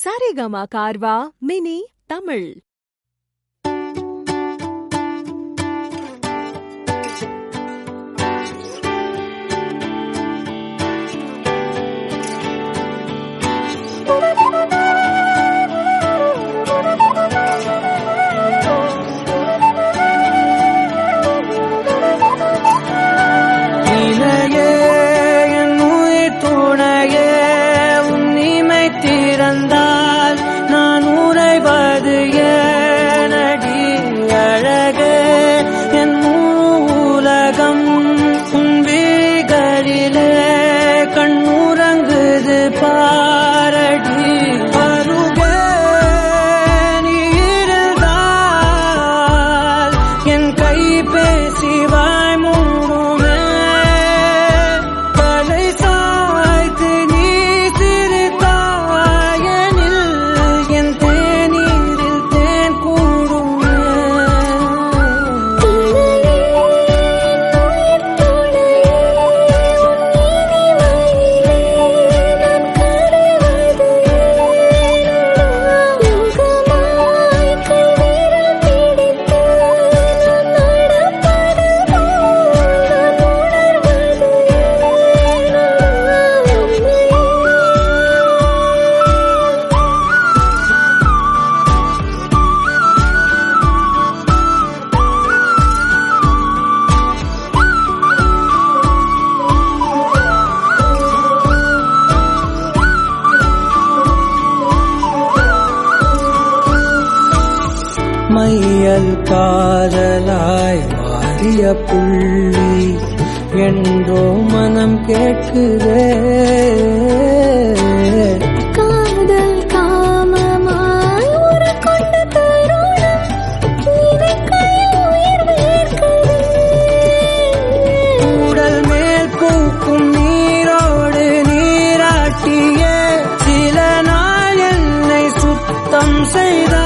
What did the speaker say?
Saregama Carvaan mini Tamil. நான் உறைவது ஏனடி அழகே என் உலகம் உன் விழிகளிலே கண்ணுறங்குது பாரடி அருகே நீ இருந்தால் என் கை பேசி வாய் மூடுமே தலை சாய்த்து நீ மையல் காதலாய் மாறிய புள்ளி என்றோ மனம் கேட்குதே காதல் காமமாய் உருக்கொண்ட தருணம் உயிர் வேர்க்குதே உடல் மேல் பூக்கும் நீரோடு நீராட்டிய சில நாள் என்னை சுத்தம் செய்த